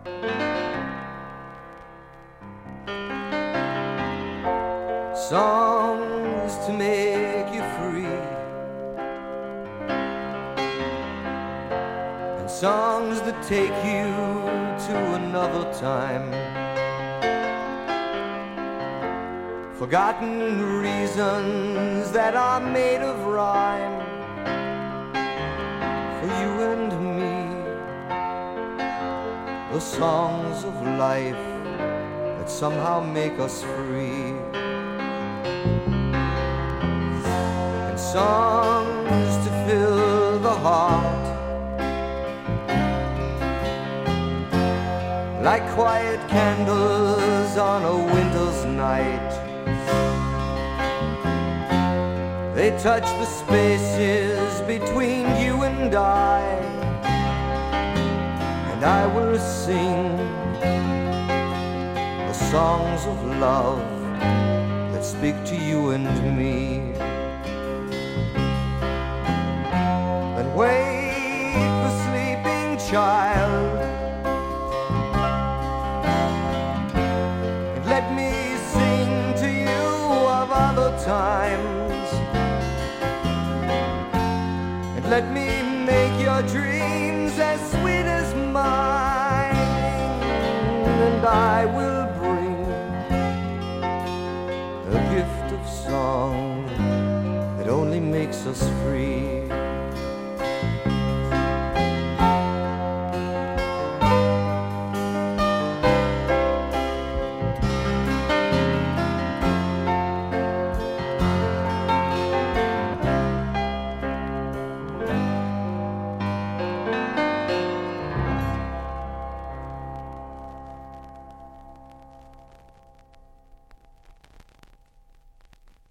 Songs to make you free, and songs that take you to another time. Forgotten reasons that are made of rhyme for you and me. The songs of life that somehow make us free. And songs to fill the heart, like quiet candles on a winter's night. They touch the spaces between you and I will sing the songs of love that speak to you and me. And wake the sleeping child, and let me sing to you of other times, and let me make your dreams